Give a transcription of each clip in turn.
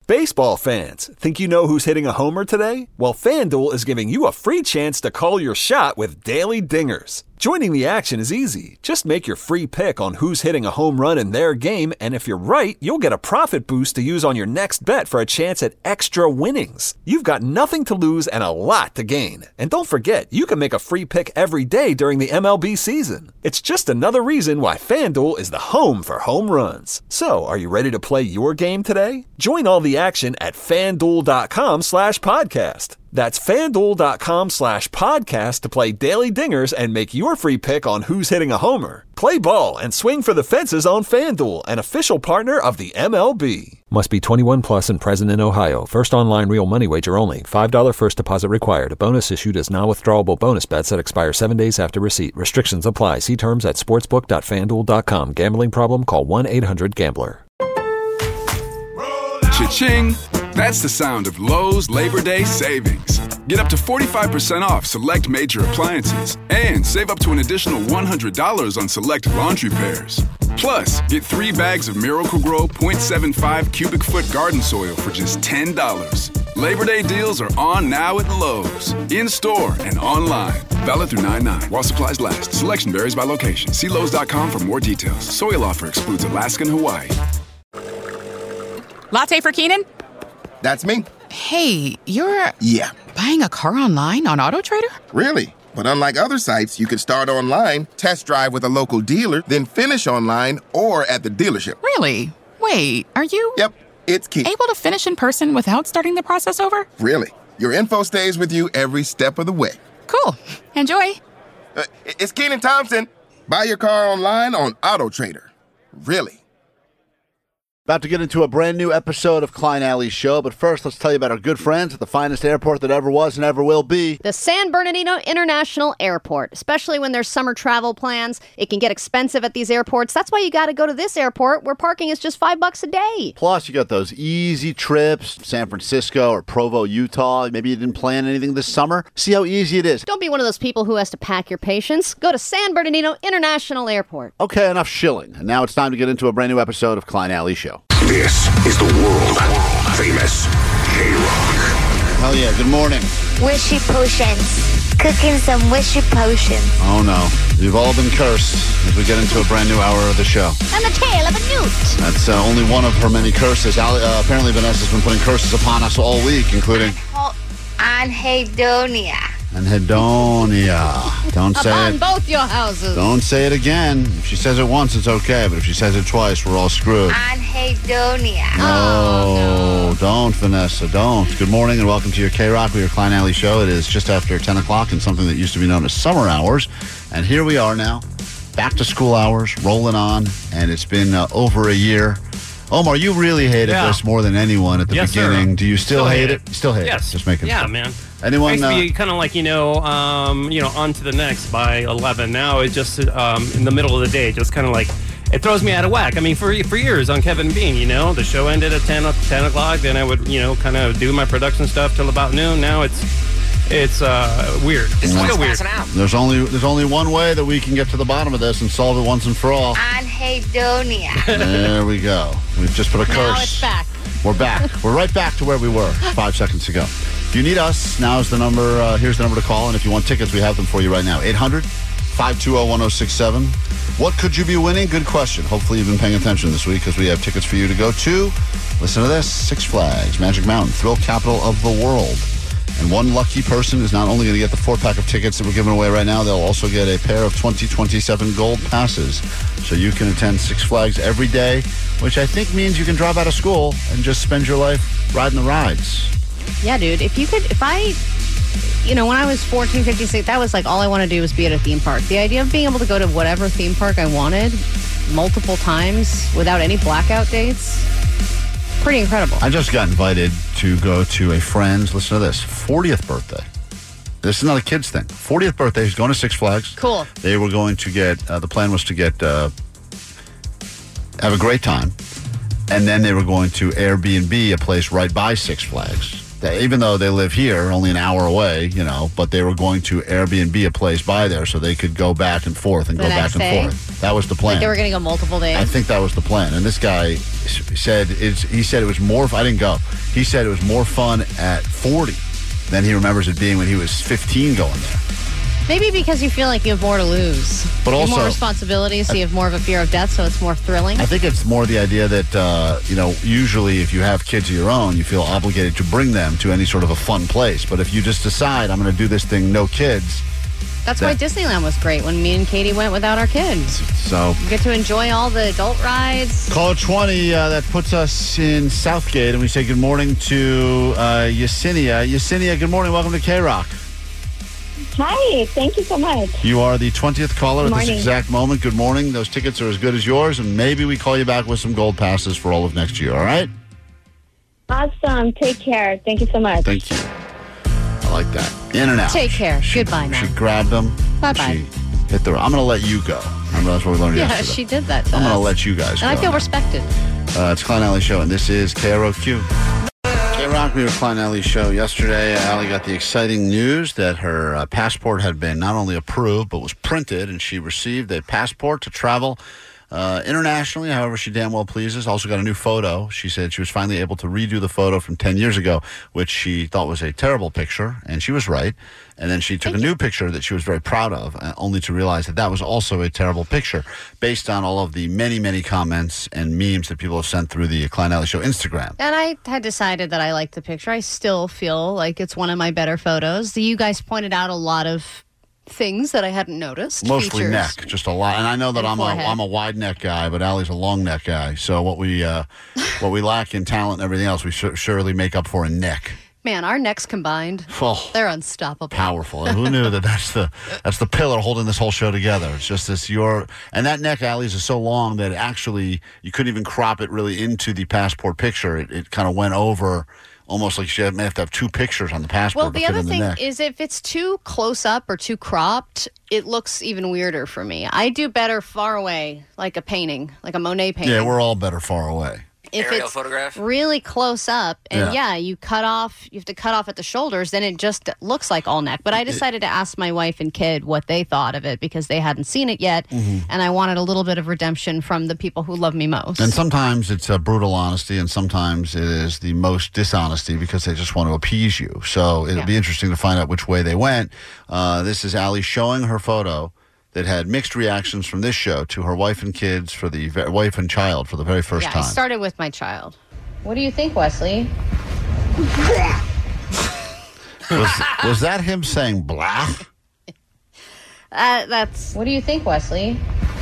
Baseball fans, think you know who's hitting a homer today? Well, FanDuel is giving you a free chance to call your shot with Daily Dingers. Joining the action is easy. Just make your free pick on who's hitting a home run in their game, and if you're right, you'll get a profit boost to use on your next bet for a chance at extra winnings. You've got nothing to lose and a lot to gain. And don't forget, you can make a free pick every day during the MLB season. It's just another reason why FanDuel is the home for home runs. So, are you ready to play your game today? Join all the action at FanDuel.com/podcast. That's FanDuel.com/podcast to play Daily Dingers and make your free pick on who's hitting a homer. Play ball and swing for the fences on FanDuel, an official partner of the MLB. Must be 21 plus and present in Ohio. First online real money wager only. $5 first deposit required. A bonus issued as non-withdrawable bonus bets that expire 7 days after receipt. Restrictions apply. See terms at sportsbook.fanduel.com. Gambling problem? Call 1-800-GAMBLER. Cha-ching! That's the sound of Lowe's Labor Day savings. Get up to 45% off select major appliances and save up to an additional $100 on select laundry pairs. Plus, get 3 bags of Miracle-Gro 0.75 cubic foot garden soil for just $10. Labor Day deals are on now at Lowe's, in-store and online. Valid through 9/9 while supplies last. Selection varies by location. See Lowe's.com for more details. Soil offer excludes Alaska and Hawaii. Latte for Keenan? That's me. Hey, you're... Yeah. Buying a car online on AutoTrader? Really? But unlike other sites, you can start online, test drive with a local dealer, then finish online or at the dealership. Really? Wait, are you... Yep, it's key. Able to finish in person without starting the process over? Really. Your info stays with you every step of the way. Cool. Enjoy. It's Keenan Thompson. Buy your car online on AutoTrader. Really. About to get into a brand new episode of Klein Alley's show, but first let's tell you about our good friends at the finest airport that ever was and ever will be. The San Bernardino International Airport. Especially when there's summer travel plans, it can get expensive at these airports. That's why you got to go to this airport where parking is just $5 a day. Plus, you got those easy trips, San Francisco or Provo, Utah. Maybe you didn't plan anything this summer. See how easy it is. Don't be one of those people who has to pack your patience. Go to San Bernardino International Airport. Okay, enough shilling. And now it's time to get into a brand new episode of Klein Alley Show. This is the world-famous K-Rock. Hell yeah, good morning. Wishy potions. Cooking some wishy potions. Oh no, we've all been cursed as we get into a brand new hour of the show. And the tale of a newt. That's only one of her many curses. Apparently Vanessa's been putting curses upon us all week, including... Anhedonia. Anhedonia. Don't say Upon it. both your houses. Don't say it again. If she says it once, it's okay. But if she says it twice, we're all screwed. Anhedonia. No, don't, Vanessa, don't. Good morning and welcome to your K-Rock with your Klein Alley show. It is just after 10 o'clock in something that used to be known as summer hours. And here we are now, back to school hours, rolling on. And it's been over a year. Omar, you really hated this more than anyone at the beginning. Sir. Do you still hate it? You still hate it? Just making Yeah, sure. man. Anyone? It used to be kind of like, on to the next by 11. Now it's just in the middle of the day, just kind of like, it throws me out of whack. I mean, for years on Kevin Bean, the show ended at 10 o'clock. Then I would, kind of do my production stuff till about noon. Now it's weird. It's still weird. There's only one way that we can get to the bottom of this and solve it once and for all. Anhedonia. There we go. We've just put a curse. Now it's back. We're back. We're right back to where we were 5 seconds ago. If you need us, now's the number. Here's the number to call. And if you want tickets, we have them for you right now. 800-520-1067. What could you be winning? Good question. Hopefully you've been paying attention this week because we have tickets for you to go to. Listen to this. Six Flags, Magic Mountain, thrill capital of the world. And one lucky person is not only going to get the 4-pack of tickets that we're giving away right now, they'll also get a pair of 2027 gold passes. So you can attend Six Flags every day, which I think means you can drop out of school and just spend your life riding the rides. Yeah, dude. When I was 14, 15, 16, that was like all I wanted to do was be at a theme park. The idea of being able to go to whatever theme park I wanted multiple times without any blackout dates, pretty incredible. I just got invited to go to a friend's, listen to this, 40th birthday. This is not a kid's thing. 40th birthday, he's going to Six Flags. Cool. They were going to get, the plan was to get, have a great time. And then they were going to Airbnb a place right by Six Flags. Even though they live here, only an hour away, but they were going to Airbnb a place by there so they could go back and forth and The go back next and day? forth. That was the plan. Like they were going to go multiple days? I think that was the plan. And this guy said it was more, I didn't go. he said it was more fun at 40 than he remembers it being when he was 15 going there. Maybe because you feel like you have more to lose. But you have also, more responsibilities, so you have more of a fear of death, so it's more thrilling. I think it's more the idea that, usually if you have kids of your own, you feel obligated to bring them to any sort of a fun place. But if you just decide, I'm going to do this thing, no kids. That's why Disneyland was great when me and Katie went without our kids. So you get to enjoy all the adult rides. Caller 20, that puts us in Southgate, and we say good morning to Yesenia. Yesenia, good morning. Welcome to K-Rock. Hi, thank you so much. You are the 20th caller at this Morning. exact moment. Good morning. Those tickets are as good as yours, and maybe we call you back with some gold passes for all of next year, all right? Awesome. Take care. Thank you so much. Thank you. I like that. In and out. Take care. Goodbye now. She grabbed them. Bye-bye. She hit the... I'm going to let you go. Remember, that's what we learned Yeah, yesterday. she did that to I'm going to us. let you guys go. And I feel respected. It's Klein Alley Show, and this is KROQ. K-Rock, we were Klein Alley Show yesterday. Allie got the exciting news that her passport had been not only approved, but was printed, and she received a passport to travel internationally, however she damn well pleases. Also got a new photo. She said she was finally able to redo the photo from 10 years ago, which she thought was a terrible picture, and she was right. And then she took a new picture that she was very proud of, only to realize that that was also a terrible picture, based on all of the many, many comments and memes that people have sent through the Klein Alley Show Instagram. And I had decided that I liked the picture. I still feel like it's one of my better photos. You guys pointed out a lot of things that I hadn't noticed. Mostly Features. neck, just a lot. And I know that And forehead. I'm a wide neck guy, but Allie's a long neck guy. So what we lack in talent and everything else, we surely make up for in neck. Man, our necks combined, Oh, they're unstoppable. powerful. And who knew that that's the pillar holding this whole show together? It's just this and that neck, Allie's, is so long that actually you couldn't even crop it really into the passport picture. It kind of went over. Almost like she may have to have two pictures on the passport. Well, the other thing is if it's too close up or too cropped, it looks even weirder for me. I do better far away, like a painting, like a Monet painting. Yeah, we're all better far away. If Aerial it's photograph? really close up, and Yeah. you have to cut off at the shoulders, then it just looks like all neck. But I decided to ask my wife and kid what they thought of it because they hadn't seen it yet, and I wanted a little bit of redemption from the people who love me most. And sometimes it's a brutal honesty, and sometimes it is the most dishonesty because they just want to appease you. So it'll be interesting to find out which way they went. This is Allie showing her photo that had mixed reactions from this show to her wife and kids wife and child for the very first I time. started with my child. What do you think, Wesley? Was that him saying blah? That's. What do you think, Wesley?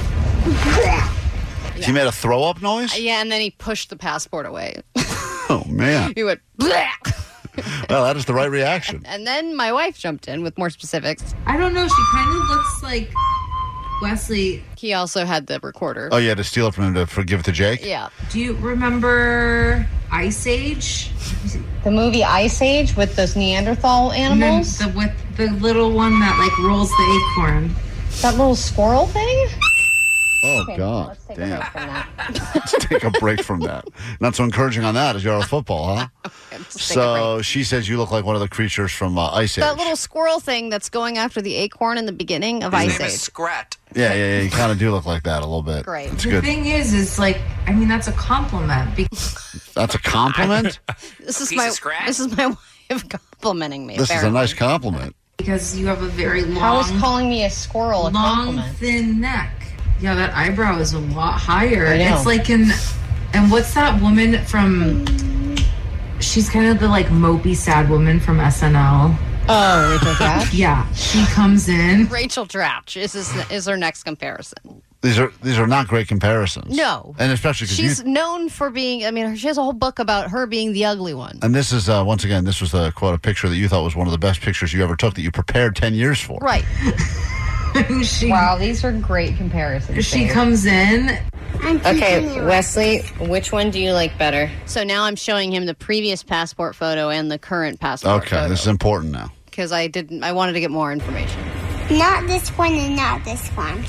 He made a throw up noise? Yeah, and then he pushed the passport away. Oh, man. He went, bleh! Well, that is the right reaction. And then my wife jumped in with more specifics. I don't know. She kind of looks like Wesley. He also had the recorder. Oh, you had to steal it from him to give it to Jake? Yeah. Do you remember Ice Age? The movie Ice Age with those Neanderthal animals? With the little one that like rolls the acorn. That little squirrel thing? Oh, Okay, God. let's take Damn. a break from that. Let's take a break from that. Not so encouraging on that as you are with football, huh? So she says you look like one of the creatures from Ice Age. That little squirrel thing that's going after the acorn in the beginning of His Ice name Age. is Scrat. Yeah, you kind of do look like that a little bit. Great. It's The good. thing is like, I mean, that's a compliment. That's a compliment? This is Piece of scratch? my wife complimenting me. This is a apparently. nice compliment. Because you have a very long, How is calling me a squirrel a long, compliment? thin neck. Yeah, that eyebrow is a lot higher. I know. It's like and what's that woman from? She's kind of the like mopey sad woman from SNL. Oh, Rachel Dratch? Yeah, she comes in. Rachel Dratch is her next comparison. These are not great comparisons. No. And especially because She's known for being, she has a whole book about her being the ugly one. And this is, once again, this was a picture that you thought was one of the best pictures you ever took that you prepared 10 years for. Right. Wow, these are great comparisons. She comes in. Okay, Wesley, which one do you like better? So now I'm showing him the previous passport photo and the current passport Okay, photo. this is important now. Because I wanted to get more information. Not this one and not this one.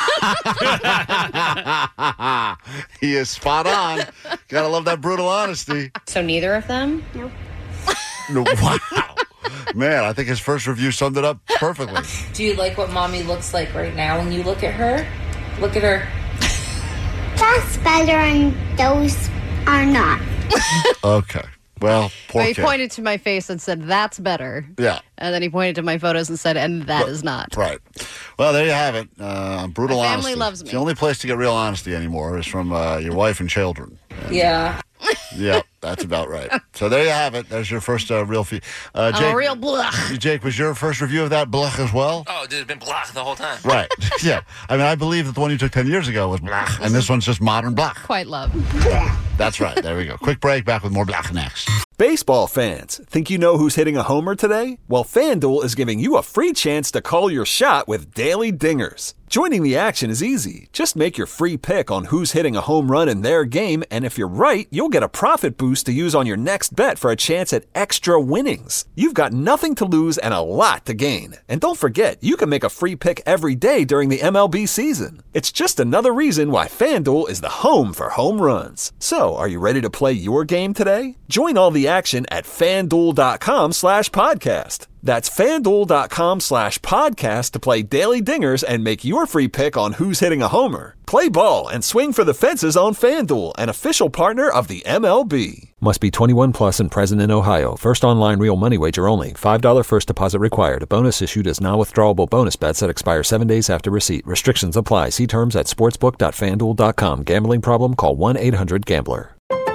He is spot on. Gotta love that brutal honesty. So neither of them? Nope. No, wow. Man, I think his first review summed it up perfectly. Do you like what mommy looks like right now when you look at her? Look at her. That's better and those are not. Okay. Well, poor He kid. pointed to my face and said, "That's better." Yeah. And then he pointed to my photos and said, "And that is not." Right. Well, there you have it. Brutal My family honesty. loves me. The only place to get real honesty anymore is from your wife and children. Yeah. Yeah, that's about right. So there you have it. There's your first real Jake, I'm a real blech. Jake, was your first review of that blech as well? Oh, dude, it's been blocked the whole time. Right. Yeah. I mean, I believe that the one you took 10 years ago was blech, and this one's just modern blech. Quite love. That's right. There we go. Quick break. Back with more blech next. Baseball fans, think you know who's hitting a homer today? Well, FanDuel is giving you a free chance to call your shot with Daily Dingers. Joining the action is easy. Just make your free pick on who's hitting a home run in their game, and if you're right, you'll get a profit boost to use on your next bet for a chance at extra winnings. You've got nothing to lose and a lot to gain. And don't forget, you can make a free pick every day during the MLB season. It's just another reason why FanDuel is the home for home runs. So, are you ready to play your game today? Join all the action at FanDuel.com/podcast. That's FanDuel.com/podcast to play Daily Dingers and make your free pick on who's hitting a homer. Play ball and swing for the fences on FanDuel, an official partner of the MLB. Must be 21 plus and present in Ohio. First online real money wager only. $5 first deposit required. A bonus issued as non-withdrawable bonus bets that expire 7 days after receipt. Restrictions apply. See terms at sportsbook.fanduel.com. Gambling problem? Call 1-800-GAMBLER.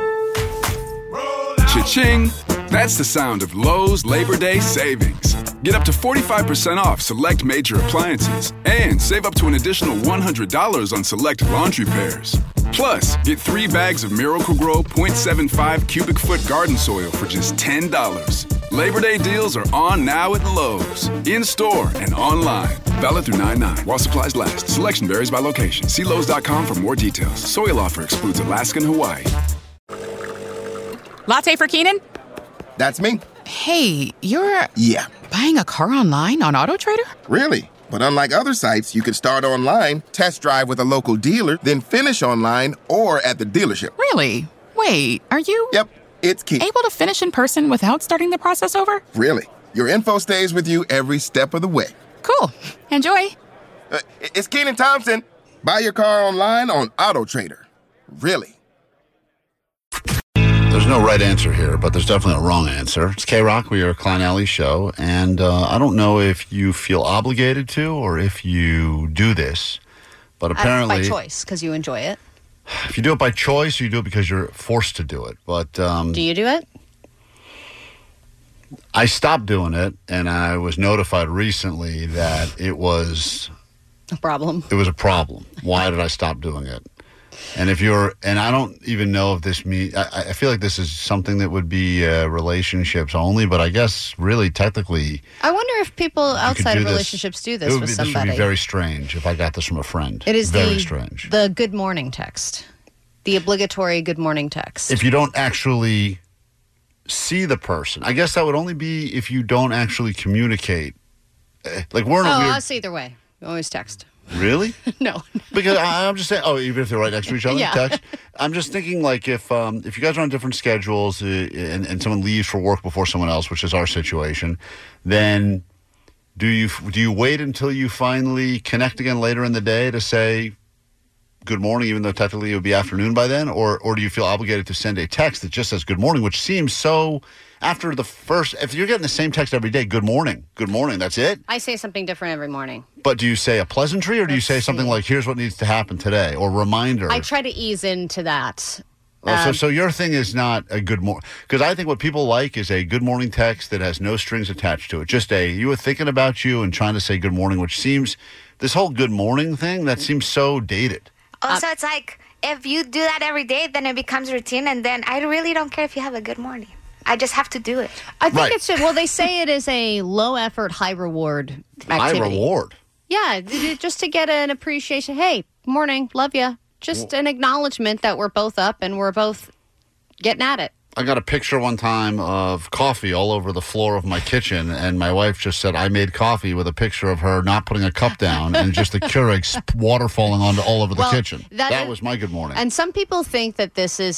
Cha-ching! That's the sound of Lowe's Labor Day savings. Get up to 45% off select major appliances and save up to an additional $100 on select laundry pairs. Plus, get 3 bags of Miracle-Gro 0.75 cubic foot garden soil for just $10. Labor Day deals are on now at Lowe's, in-store and online. Valid through 9/9 while supplies last. Selection varies by location. See Lowe's.com for more details. Soil offer excludes Alaska and Hawaii. Latte for Keenan? That's me. Hey, you're Yeah. buying a car online on AutoTrader? Really? But unlike other sites, you can start online, test drive with a local dealer, then finish online or at the dealership. Really? Wait, are you Yep, it's key. able to finish in person without starting the process over? Really. Your info stays with you every step of the way. Cool. Enjoy. It's Keenan Thompson. Buy your car online on AutoTrader. Really. There's no right answer here, but there's definitely a wrong answer. It's K-Rock. We are a Klein Alley show, and I don't know if you feel obligated to or if you do this, but apparently... By choice, because you enjoy it. If you do it by choice, you do it because you're forced to do it. But do you do it? I stopped doing it, and I was notified recently that it was... A problem. It was a problem. Why did I stop doing it? And I don't even know if this means, I feel like this is something that would be relationships only, but I guess really technically. I wonder if people outside of relationships do this with somebody. This would be very strange if I got this from a friend. It is very strange. The good morning text. The obligatory good morning text. If you don't actually see the person, I guess that would only be if you don't actually communicate. Like we're in a weird. I'll see either way. You always text. Really? No. Because I'm just saying, even if they're right next to each other, Yeah. text. I'm just thinking like if you guys are on different schedules and someone leaves for work before someone else, which is our situation, then do you wait until you finally connect again later in the day to say good morning, even though technically it would be afternoon by then? Or do you feel obligated to send a text that just says good morning, which seems so... After the first, if you're getting the same text every day, good morning, that's it? I say something different every morning. But do you say a pleasantry or do you say something like, here's what needs to happen today, or reminder? I try to ease into that. So your thing is not a good morning. Because I think what people like is a good morning text that has no strings attached to it. Just you were thinking about you and trying to say good morning, which seems, this whole good morning thing, that seems so dated. Also, it's like, if you do that every day, then it becomes routine, and then I really don't care if you have a good morning. I just have to do it. I think it's well. They say it is a low effort, high reward activity. High reward. Yeah, just to get an appreciation. Hey, morning, love you. Just an acknowledgement that we're both up and we're both getting at it. I got a picture one time of coffee all over the floor of my kitchen, and my wife just said, I made coffee with a picture of her not putting a cup down and just the Keurig water falling all over the kitchen. That was my good morning. And some people think that this is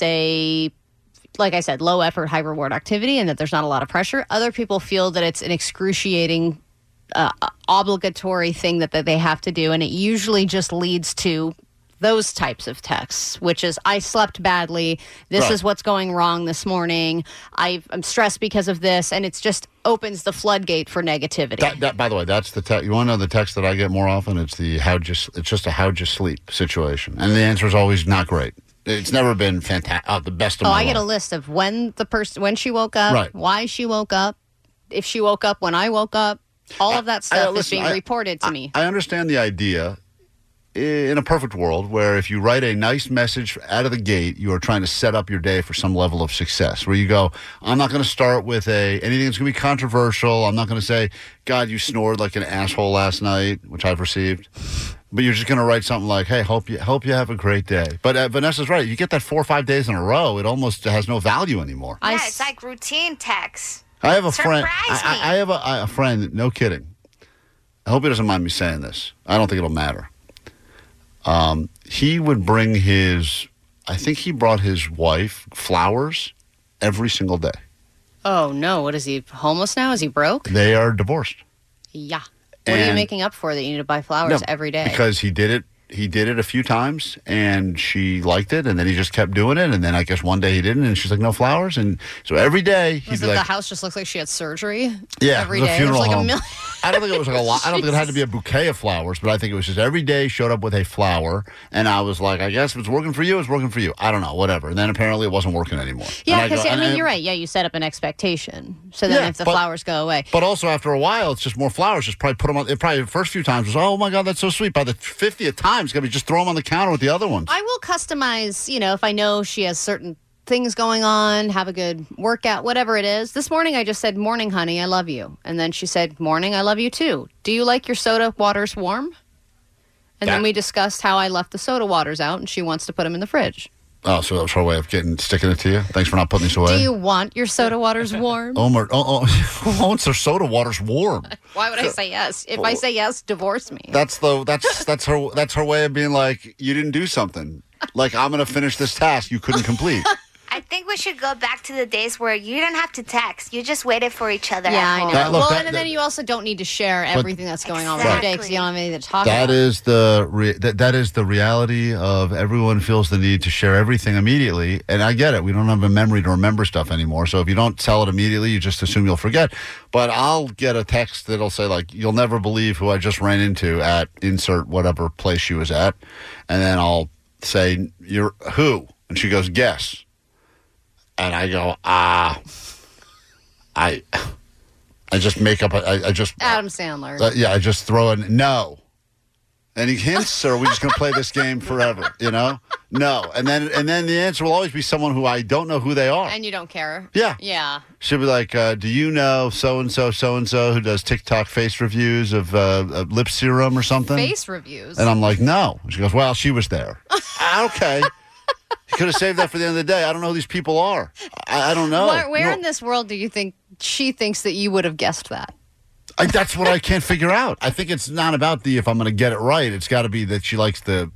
like I said, low effort, high reward activity and that there's not a lot of pressure. Other people feel that it's an excruciating, obligatory thing that they have to do. And it usually just leads to those types of texts, which is, I slept badly. This is what's going wrong this morning. I'm stressed because of this. And it's just opens the floodgate for negativity. That, by the way, that's the text. You want to know the text that I get more often? It's the it's just a how'd you sleep situation. And the answer is always not great. It's never been fantastic. The best of my I get a life. list of when she woke up, why she woke up, if she woke up when I woke up. All of that stuff is being reported to me. I understand the idea in a perfect world where if you write a nice message out of the gate, you are trying to set up your day for some level of success where you go, I'm not going to start with anything that's going to be controversial. I'm not going to say, God, you snored like an asshole last night, which I've received. But you're just going to write something like, hey, hope you have a great day. But Vanessa's right. You get that 4 or 5 days in a row, it almost has no value anymore. Yeah, it's like routine text. I have a friend. Surprise me. I have a friend, no kidding. I hope he doesn't mind me saying this. I don't think it'll matter. He would bring I think he brought his wife flowers every single day. Oh, no. What is he, homeless now? Is he broke? They are divorced. Yeah. What are you making up for that you need to buy flowers every day? Because he did it. He did it a few times, and she liked it, and then he just kept doing it, and then I guess one day he didn't, and she's like, no flowers, and so every day he'd be like... the house just looks like she had surgery? Yeah, every it was day. a funeral There's like home. a million... I don't think it was like a lot. I don't think it had to be a bouquet of flowers, but I think it was just every day showed up with a flower, and I was like, I guess if it's working for you, it's working for you. I don't know, whatever. And then apparently it wasn't working anymore. Yeah, because you're right. Yeah, you set up an expectation. So then if the flowers go away. But also after a while, it's just more flowers. Just probably put them on. It probably the first few times was, oh my God, that's so sweet. By the 50th time, it's going to be just throw them on the counter with the other ones. I will customize, if I know she has certain things going on, have a good workout, whatever it is. This morning I just said, morning, honey, I love you. And then she said, morning, I love you too. Do you like your soda waters warm? And then we discussed how I left the soda waters out and she wants to put them in the fridge. Oh, so that was her way of sticking it to you? Thanks for not putting these away. Do you want your soda waters warm? Who wants their soda waters warm? Why would I say yes? If I say yes, divorce me. That's her way of being like, you didn't do something. Like, I'm going to finish this task you couldn't complete. I think we should go back to the days where you didn't have to text. You just waited for each other. Yeah, at home. I know. And then you also don't need to share everything that's going on with your day because you don't have anything to talk That about. is that is the reality of everyone feels the need to share everything immediately. And I get it. We don't have a memory to remember stuff anymore. So if you don't tell it immediately, you just assume you'll forget. But I'll get a text that'll say, like, you'll never believe who I just ran into at insert whatever place she was at. And then I'll say, you're who? And she goes, guess. And I go, I just make up, I just... Adam Sandler. I just throw in, no. Any hints, or are we just going to play this game forever, No. And then the answer will always be someone who I don't know who they are. And you don't care. Yeah. Yeah. She'll be like, do you know so-and-so who does TikTok face reviews of lip serum or something? Face reviews? And I'm like, no. She goes, well, she was there. Okay. You could have saved that for the end of the day. I don't know who these people are. I don't know. Where in this world do you think she thinks that you would have guessed that? That's what I can't figure out. I think it's not about if I'm going to get it right. It's got to be that she likes the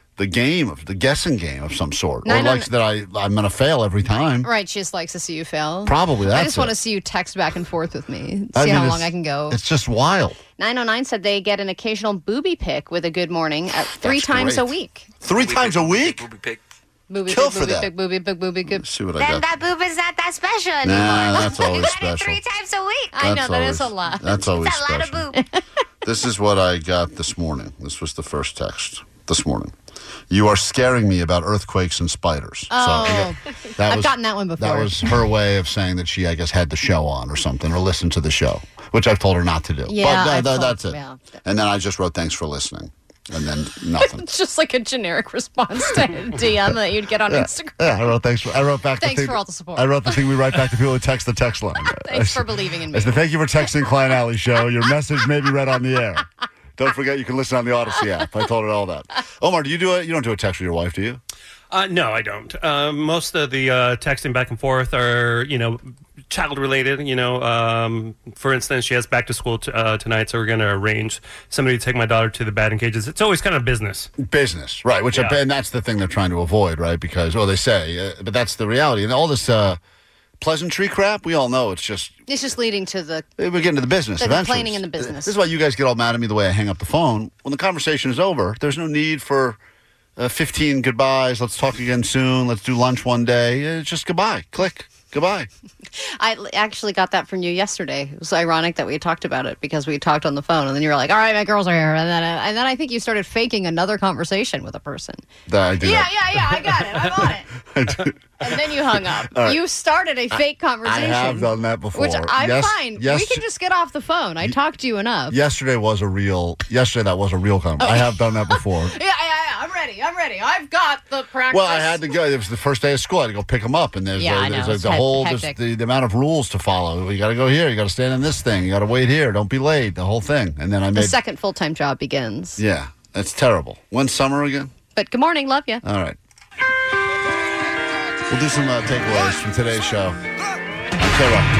guessing game of some sort. Or likes that I'm going to fail every time. Right, she just likes to see you fail. Probably that's I just want to see you text back and forth with me. How long I can go. It's just wild. 909 said they get an occasional booby pic with a good morning at 3 times a week. 3 times a week? Booby pic. Booby Kill pic, for booby that. pic, booby pic, booby pic. See what I Then got. that boob is not that special anymore. Nah, that's always you got special. it 3 times a week. I know, that is a lot. That's always That's a lot of special. boob. This is what I got this morning. This was the first text this morning. You are scaring me about earthquakes and spiders. Oh, that I've gotten that one before. That was her way of saying that she, I guess, had the show on or something, or listened to the show, which I've told her not to do. Yeah, but that's it. Yeah. And then I just wrote, thanks for listening. And then nothing. It's just like a generic response to DM that you'd get on Instagram. Yeah, I wrote back. Thanks for all the support. I wrote the thing we write back to people who text the text line. Thanks for believing in me. I said, thank you for texting Klein Alley Show. Your message may be read on the air. Don't forget you can listen on the Odyssey app. I told her all that. Omar, do you do it? You don't do a text with your wife, do you? No, I don't. Most of the texting back and forth are, child related. For instance, she has back to school tonight, so we're going to arrange somebody to take my daughter to the batting cages. It's always kind of business. Business, right? And that's the thing they're trying to avoid, right? Because, they say, but that's the reality. And all this pleasantry crap, we all know it's just leading to the... We're getting to the business eventually. Complaining in the business. This is why you guys get all mad at me the way I hang up the phone. When the conversation is over, there's no need for 15 goodbyes. Let's talk again soon. Let's do lunch one day. It's just goodbye. Click. Goodbye. I actually got that from you yesterday. It was ironic that we had talked about it because we talked on the phone, and then you were like, all right, my girls are here. And then I think you started faking another conversation with a person. I did. Yeah, I got it. I'm on it. And then you hung up. Right. You started a fake conversation. I have done that before. Which I'm fine. Yes, we can just get off the phone. I talked to you enough. Yesterday that was a real conversation. I have done that before. Yeah. I'm ready. I've got the practice. Well, I had to go. It was the first day of school. I had to go pick them up, and there's the amount of rules to follow. You got to go here. You got to stand in this thing. You got to wait here. Don't be late. The whole thing. And then the second full-time job begins. Yeah, that's terrible. When's summer again? But good morning, love you. All right. We'll do some takeaways from today's show on K-Rock.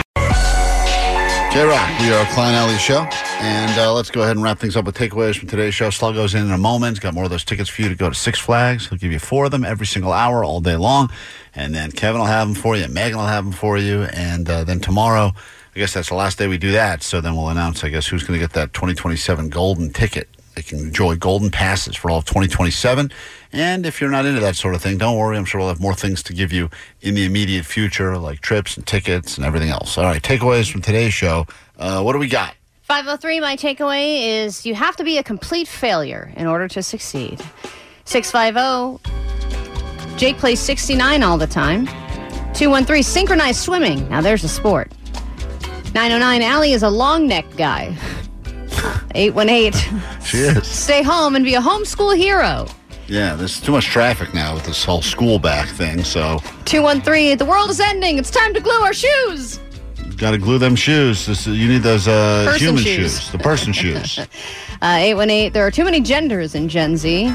K-Rock, we are a Klein Alley show, and let's go ahead and wrap things up with takeaways from today's show. Sluggo's in a moment. He's got more of those tickets for you to go to Six Flags. He'll give you 4 of them every single hour all day long, and then Kevin will have them for you, Megan will have them for you, and then tomorrow, I guess that's the last day we do that, so then we'll announce, I guess, who's going to get that 2027 golden ticket. They can enjoy golden passes for all of 2027. And if you're not into that sort of thing, don't worry. I'm sure we'll have more things to give you in the immediate future, like trips and tickets and everything else. All right, takeaways from today's show. What do we got? 503, my takeaway is you have to be a complete failure in order to succeed. 650, Jake plays 69 all the time. 213, synchronized swimming. Now there's a sport. 909, Allie is a long neck guy. 818. She is. Stay home and be a homeschool hero. Yeah, there's too much traffic now with this whole school back thing, so. 213, the world is ending. It's time to glue our shoes. Got to glue them shoes. You need those human shoes. The person shoes. 818, there are too many genders in Gen Z.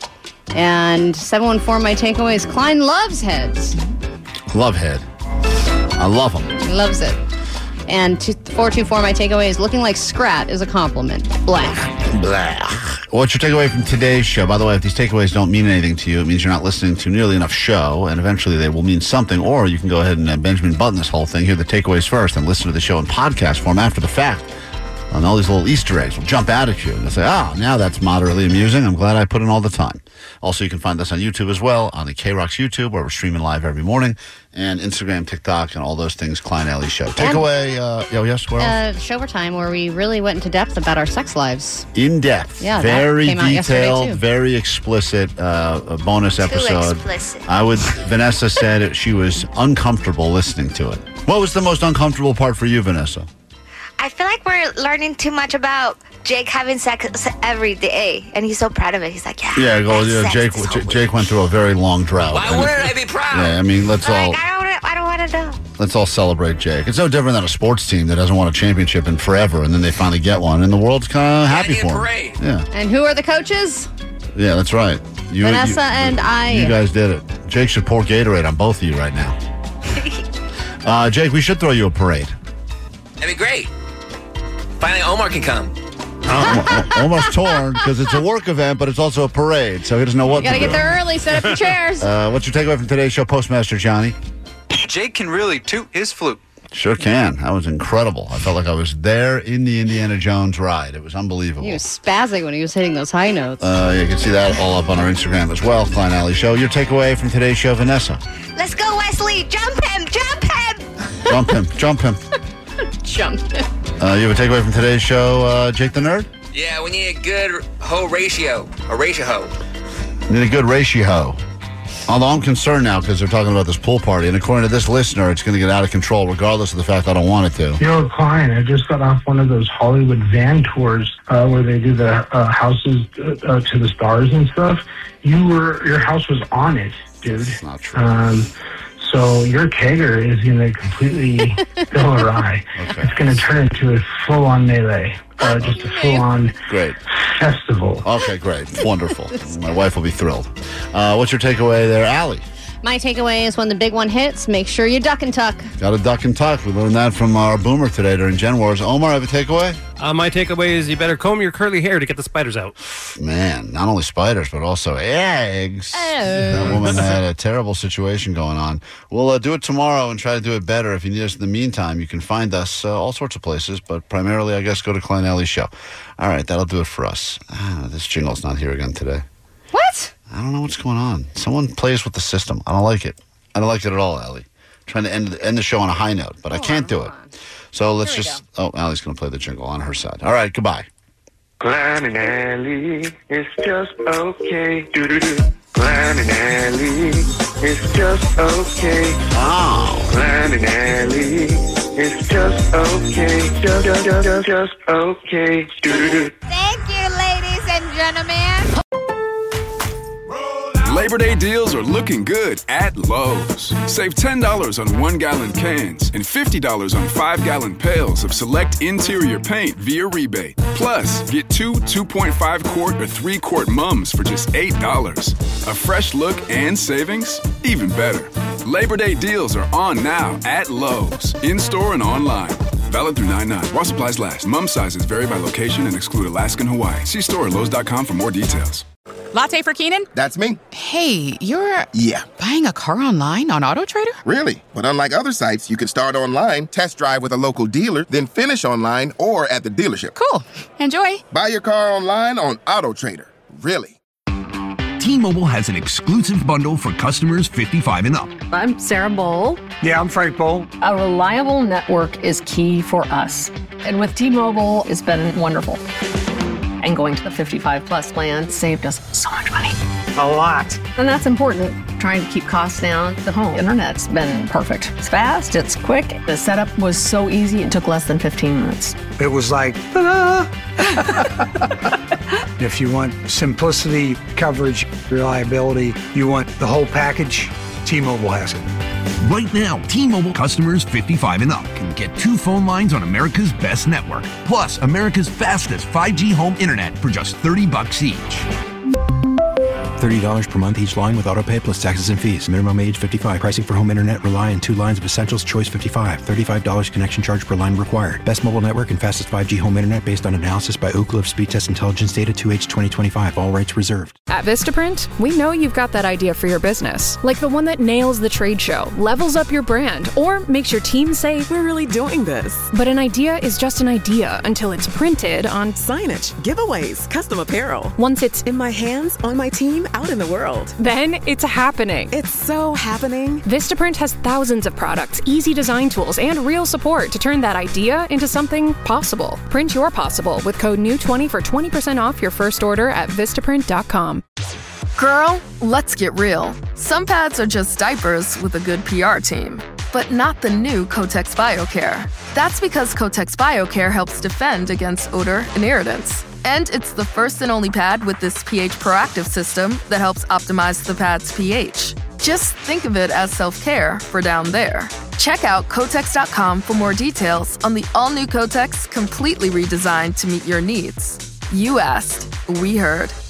And 714, my takeaway is Klein loves heads. Love head. I love them. He loves it. And 424, my takeaway is looking like Scrat is a compliment. Blah. Blah. What's your takeaway from today's show? By the way, if these takeaways don't mean anything to you, it means you're not listening to nearly enough show, and eventually they will mean something. Or you can go ahead and Benjamin Button this whole thing, hear the takeaways first, and listen to the show in podcast form after the fact. And all these little Easter eggs will jump out at you. And you'll say, now that's moderately amusing. I'm glad I put in all the time. Also, you can find us on YouTube as well, on the K-Rock's YouTube, where we're streaming live every morning, and Instagram, TikTok, and all those things, Klein Alley Show. Takeaway, yes, where else? Showtime, where we really went into depth about our sex lives. In depth. Yeah, very that came out detailed, too. Very explicit, a bonus episode. Explicit. Vanessa said she was uncomfortable listening to it. What was the most uncomfortable part for you, Vanessa? I feel like we're learning too much about Jake having sex every day, and he's so proud of it. He's like, Jake went through a very long drought. Why wouldn't I be proud? Yeah, I mean, let's all. I don't want to know. Let's all celebrate Jake. It's no different than a sports team that hasn't won a championship in forever, and then they finally get one, and the world's kind of happy for parade. him. Yeah. And who are the coaches? Yeah, that's right. Vanessa and I. You guys did it. Jake should pour Gatorade on both of you right now. Jake, we should throw you a parade. That'd be great. Finally, Omar can come. Almost torn because it's a work event, but it's also a parade, so he doesn't know what to do. You gotta get there early, set up your chairs. What's your takeaway from today's show, Postmaster Johnny? Jake can really toot his flute. Sure can. That was incredible. I felt like I was there in the Indiana Jones ride. It was unbelievable. He was spazzing when he was hitting those high notes. You can see that all up on our Instagram as well, Klein Alley Show. Your takeaway from today's show, Vanessa? Let's go, Wesley. Jump him. Jump him. Jump him. You have a takeaway from today's show, Jake the Nerd? Yeah, we need a good hoe ratio. A ratio hoe. Need a good ratio. Although I'm concerned now because they're talking about this pool party, and according to this listener, it's going to get out of control regardless of the fact I don't want it to. Yo, Klein, I just got off one of those Hollywood van tours where they do the houses to the stars and stuff. Your house was on it, dude. That's not true. So your kegger is going to completely go awry. Okay. It's going to turn into a full-on melee. Just a full-on festival. Okay, great. Wonderful. My wife will be thrilled. What's your takeaway there, Allie? My takeaway is when the big one hits, make sure you duck and tuck. Got to duck and tuck. We learned that from our boomer today during Gen Wars. Omar, have a takeaway? My takeaway is you better comb your curly hair to get the spiders out. Man, not only spiders, but also eggs. That woman had a terrible situation going on. We'll do it tomorrow and try to do it better. If you need us in the meantime, you can find us all sorts of places, but primarily, I guess, go to Klein Alley Show. All right, that'll do it for us. This jingle's not here again today. What? I don't know what's going on. Someone plays with the system. I don't like it. I don't like it at all, Allie. Trying to end the show on a high note, but I can't do it. So let's just... Oh, Allie's going to play the jingle on her side. All right, goodbye. Glenn and Allie, it's just okay. Do-do-do. Glenn and Allie, it's just okay. Oh. Glenn and Allie, it's just okay. Just okay. Do-do-do. Thank you, ladies and gentlemen. Labor Day deals are looking good at Lowe's. Save $10 on 1-gallon cans and $50 on 5-gallon pails of select interior paint via rebate. Plus, get 2 2.5-quart or 3-quart mums for just $8. A fresh look and savings? Even better. Labor Day deals are on now at Lowe's, in-store and online. Valid through 9/9. While supplies last. Mum sizes vary by location and exclude Alaska and Hawaii. See store at Lowe's.com for more details. Latte for Keenan? That's me. Hey, you're... Yeah. Buying a car online on AutoTrader? Really? But unlike other sites, you can start online, test drive with a local dealer, then finish online or at the dealership. Cool. Enjoy. Buy your car online on AutoTrader. Really? T-Mobile has an exclusive bundle for customers 55 and up. I'm Sarah Bowl. Yeah, I'm Frank Bowl. A reliable network is key for us. And with T-Mobile, it's been wonderful. And going to the 55 plus plan saved us so much money. A lot. And that's important. Trying to keep costs down. The home internet's been perfect. It's fast, it's quick. The setup was so easy, it took less than 15 minutes. It was like, ta-da! If you want simplicity, coverage, reliability, you want the whole package, T-Mobile has it. Right now, T-Mobile customers 55 and up can get 2 phone lines on America's best network, plus America's fastest 5G home internet for just $30 each. $30 per month each line with autopay plus taxes and fees. Minimum age 55. Pricing for home internet rely on 2 lines of Essentials Choice 55. $35 connection charge per line required. Best mobile network and fastest 5G home internet based on analysis by Ookla of Speed Test Intelligence data 2H 2025. All rights reserved. At Vistaprint, we know you've got that idea for your business. Like the one that nails the trade show, levels up your brand, or makes your team say, "We're really doing this." But an idea is just an idea until it's printed on signage, giveaways, custom apparel. Once it's in my hands, on my team, out in the world. Then it's happening. It's so happening. Vistaprint has thousands of products, easy design tools, and real support to turn that idea into something possible. Print your possible with code NEW20 for 20% off your first order at Vistaprint.com. Girl, let's get real. Some pads are just diapers with a good PR team, but not the new Kotex BioCare. That's because Kotex BioCare helps defend against odor and irritants. And it's the first and only pad with this pH proactive system that helps optimize the pad's pH. Just think of it as self-care for down there. Check out Kotex.com for more details on the all-new Kotex, completely redesigned to meet your needs. You asked, we heard.